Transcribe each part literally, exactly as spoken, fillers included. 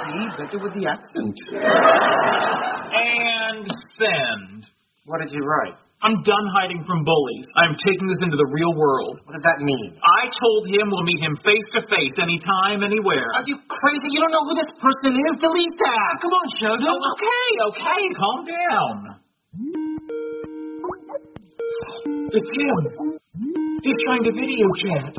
See, better with the accent. And send. What did you write? I'm done hiding from bullies. I'm taking this into the real world. What did that mean? I told him we'll meet him face to face, anytime, anywhere. Are you crazy? You don't know who this person is. Delete that. Come on, Sheldon. Oh, okay, okay, calm down. It's him. He's trying to video chat.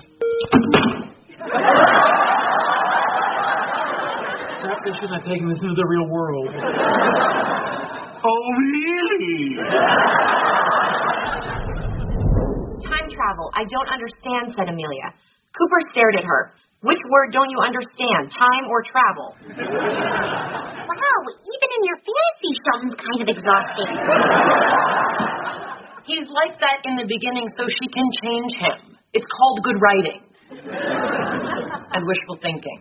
Perhaps I shouldn't have taken this into the real world. Oh, really? Time travel. I don't understand, said Amelia. Cooper stared at her. Which word don't you understand, time or travel? Wow, even in your fantasy, Sheldon's kind of exhausting. He's like that in the beginning so she can change him. It's called good writing. And wishful thinking.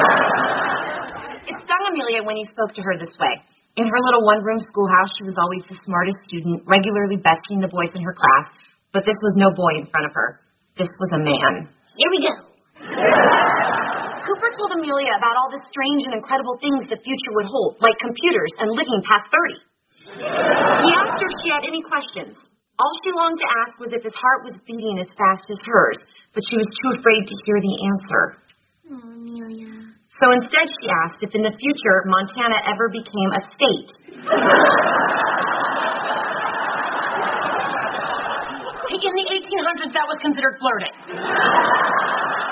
It stung Amelia when he spoke to her this way. In her little one-room schoolhouse, she was always the smartest student, regularly besting the boys in her class. But this was no boy in front of her. This was a man. Here we go. Cooper told Amelia about all the strange and incredible things the future would hold, like computers and living past thirty. He asked her if she had any questions. All she longed to ask was if his heart was beating as fast as hers, but she was too afraid to hear the answer. Oh, Amelia. So instead she asked if in the future Montana ever became a state. In the eighteen hundreds, that was considered flirting.